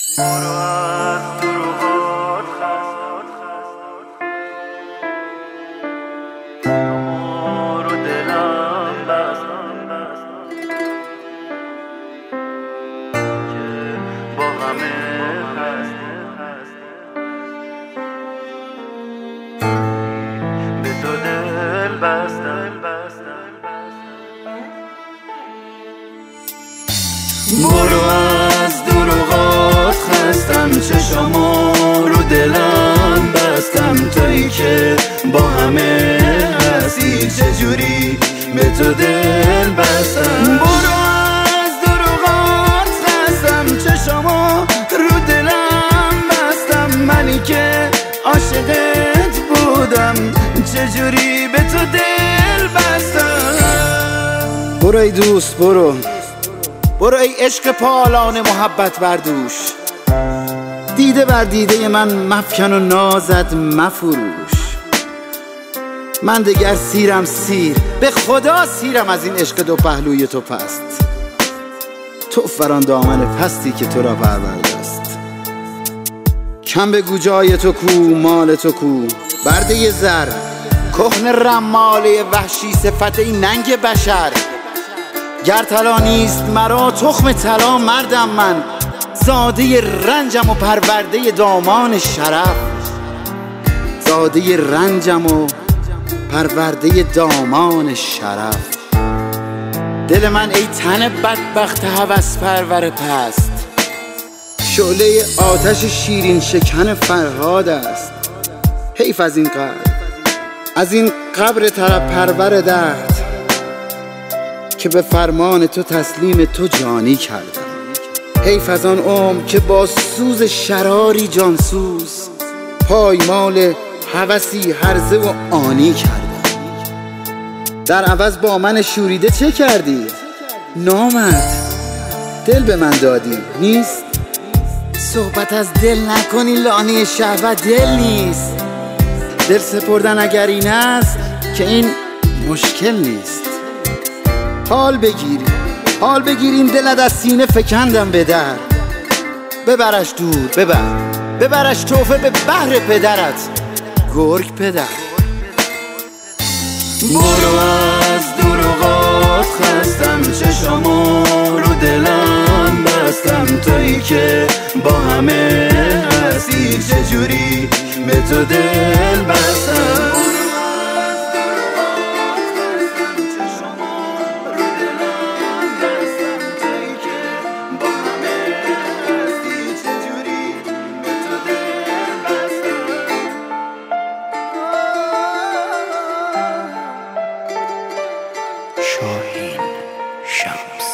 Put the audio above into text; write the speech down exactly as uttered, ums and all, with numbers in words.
برو از دروغات خست رو دلم بست که با همه هست به تو دل بستم. برو از دروغات خستم، چشامو رو دلم بستم، تویی که با همه هستی چجوری به تو دل بستم. برو از دروغات خستم، چشامو رو دلم بستم، منی که عاشقت بودم چجوری به تو دل بستم. برو ای دوست، برو برو ای عشق پالان محبت بردوش، دیده بر دیده من مفکن و نازد مفروش. من دگر سیرم سیر، به خدا سیرم از این عشق دو پهلوی تو پست. تو فران دامن پستی که تو را پرورده است. کم بگو جای تو کو، مال تو کو، برده زر کهن رماله وحشی صفت این ننگ بشر. گر طلا نیست مرا تخم طلا مردم من، زاده رنجم و پرورده دامان شرف. زاده رنجم و پرورده دامان شرف. دل من ای تن بدبخت هوس پرور پست، شعله آتش شیرین شکن فرهاد است. حیف از این قبر، از این قبر طرب پرور درد که به فرمان تو تسلیم تو جانی کردم. حیف از آن عمر که با سوز شراری جانسوز پایمال هوسی هرزه و آنی کردم. در عوض با من شوریده چه کردی؟ نامرد دل به من دادی نیست؟ صحبت از دل نکنی، لانه شهوت دل نیست. دل سپردن اگر این است که این مشکل نیست. حال بگیری حال بگیر این دلت از سینه فکندم به در. ببرش دور، ببر ببرش توفه به بحر پدرت گرگ پدر. برو از دروغات خستم، چشامو رو دلم بستم، تویی که با همه هستی چجوری به تو دل بستم. شاهین شمس.